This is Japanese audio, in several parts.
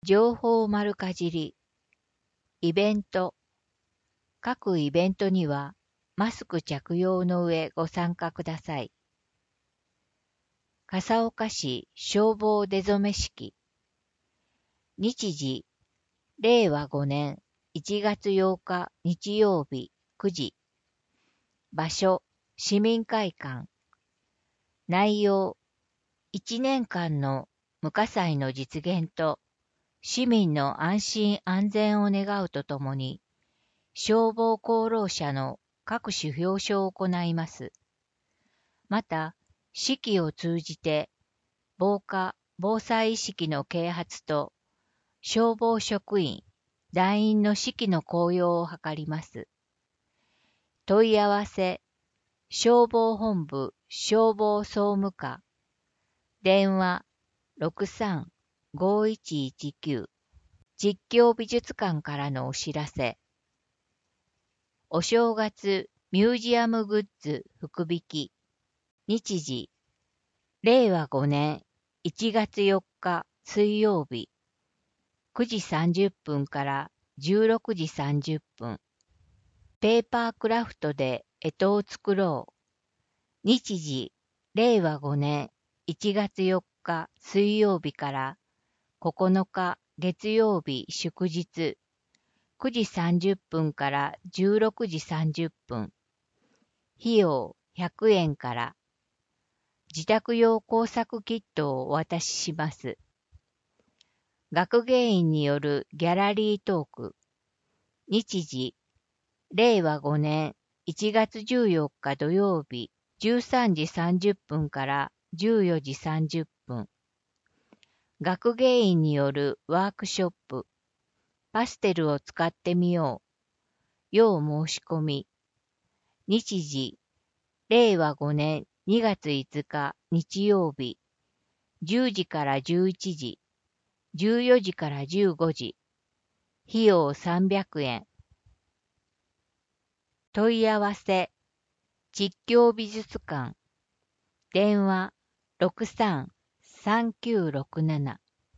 情報丸かじり、イベント。各イベントにはマスク着用の上ご参加ください。笠岡市消防出初式。日時、令和5年1月8日日曜日9時。場所、市民会館。内容、1年間の無火災の実現と市民の安心安全を願うとともに、消防功労者の各種表彰を行います。また、式を通じて、防火・防災意識の啓発と、消防職員、団員の士気の高揚を図ります。問い合わせ、消防本部消防総務課、電話63-5119、実況美術館からのお知らせ。お正月ミュージアムグッズ福引き。日時、令和5年1月4日水曜日、9時30分から16時30分。ペーパークラフトで干支を作ろう。日時、令和5年1月4日水曜日から9日月曜日祝日、9時30分から16時30分。費用100円から。自宅用工作キットをお渡しします。学芸員によるギャラリートーク。日時、令和5年1月14日土曜日13時30分から14時30分。学芸員によるワークショップ。パステルを使ってみよう。要申し込み。日時、令和5年2月5日日曜日、10時から11時、14時から15時。費用300円。問い合わせ、実況美術館。電話63-3967。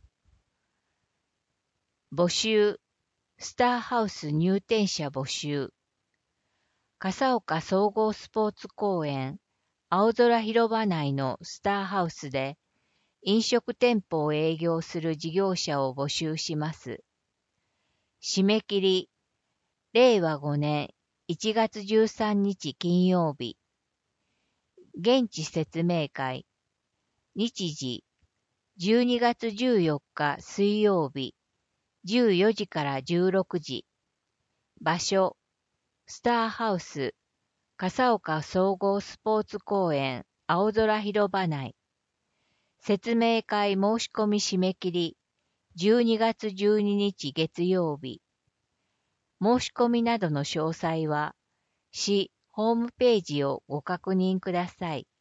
募集、スターハウス入店者募集。笠岡総合スポーツ公園、青空広場内のスターハウスで飲食店舗を営業する事業者を募集します。締め切り、令和5年1月13日金曜日。現地説明会。日時、12月14日水曜日、14時から16時。場所、スターハウス、笠岡総合スポーツ公園、青空広場内。説明会申し込み締め切り、12月12日月曜日。申し込みなどの詳細は、市ホームページをご確認ください。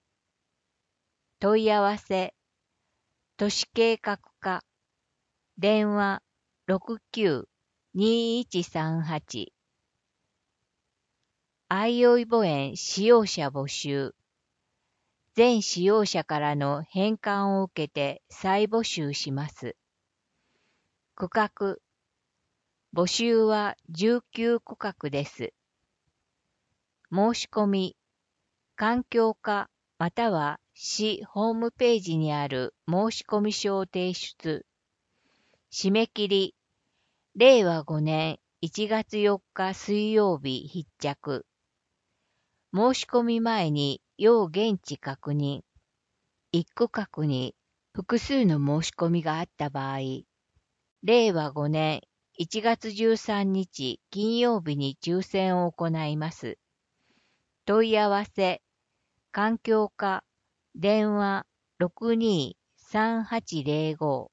問い合わせ、都市計画課、電話69-2138。相生墓園使用者募集。全使用者からの返還を受けて再募集します。区画。募集は19区画です。申し込み、環境課または市ホームページにある申し込み書を提出。締め切り、令和5年1月4日水曜日必着。申し込み前に要現地確認。一区画に複数の申し込みがあった場合、令和5年1月13日金曜日に抽選を行います。問い合わせ、環境課、電話62-3805。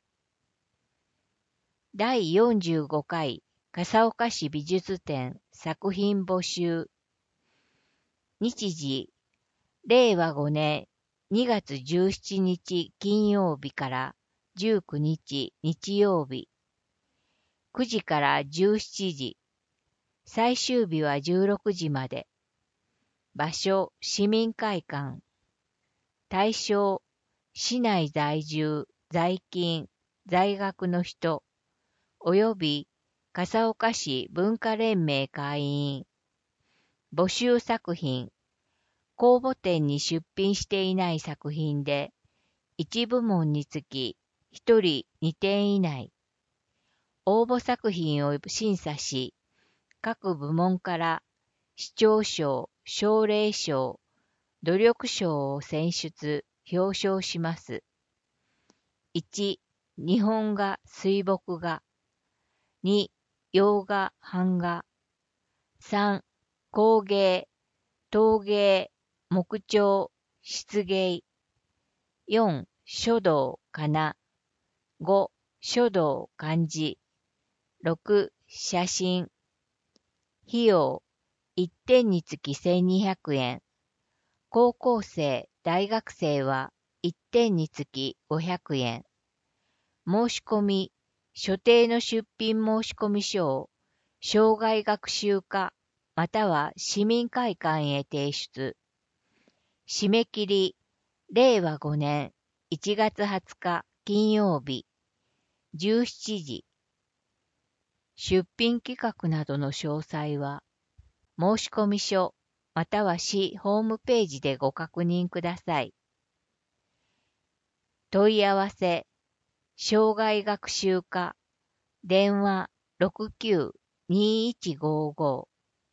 第45回笠岡市美術展作品募集。日時、令和5年2月17日金曜日から19日日曜日。9時から17時。最終日は16時まで。場所、市民会館。対象、市内在住、在勤、 在学の人、及び笠岡市文化連盟会員、募集作品、公募展に出品していない作品で、1部門につき1人2点以内。応募作品を審査し、各部門から視聴賞、奨励賞、努力賞を選出、表彰します。1、日本画、水墨画。2、洋画、版画。3、工芸、陶芸、木彫、漆芸。4、書道、仮名。5、書道、漢字。6、写真。費用、1点につき1200円。高校生、大学生は1点につき500円。申し込み、所定の出品申込書を、生涯学習課または市民会館へ提出。締め切り、令和5年1月20日金曜日、17時。出品企画などの詳細は、申込書または市ホームページでご確認ください。問い合わせ、生涯学習課、電話69-2155。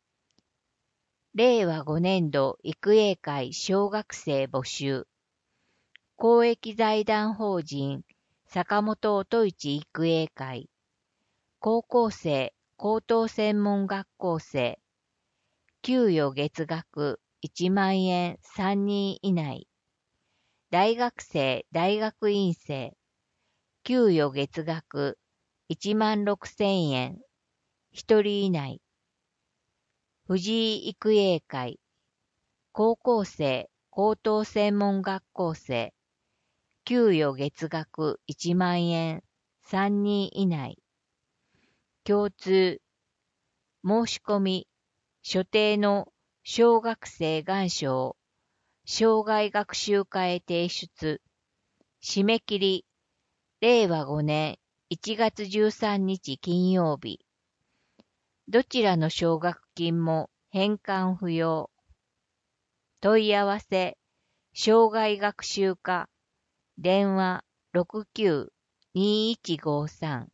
令和5年度育英会小学生募集。公益財団法人坂本音市育英会。高校生高等専門学校生。給与月額1万円3人以内。大学生大学院生。給与月額1万6000円。1人以内。藤井育英会。高校生高等専門学校生。給与月額1万円3人以内。共通。申し込み。所定の小学生願書を生涯学習課へ提出。締め切り。令和5年1月13日金曜日。どちらの奨学金も返還不要。問い合わせ、生涯学習課、電話69-2153。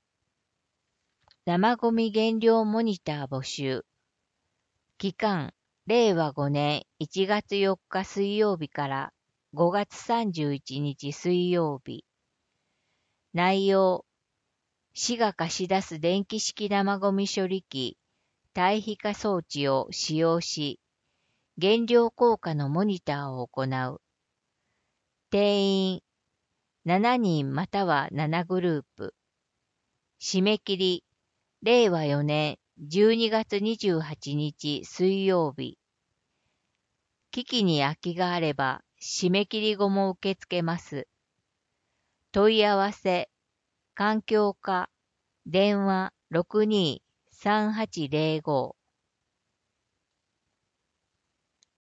生ゴミ減量モニター募集。期間、令和5年1月4日水曜日から5月31日水曜日。内容、市が貸し出す電気式生ゴミ処理機、堆肥化装置を使用し、減量効果のモニターを行う。定員、7人または7グループ。締め切り、令和4年12月28日水曜日。機器に空きがあれば、締め切り後も受け付けます。問い合わせ、環境課、電話62-3805。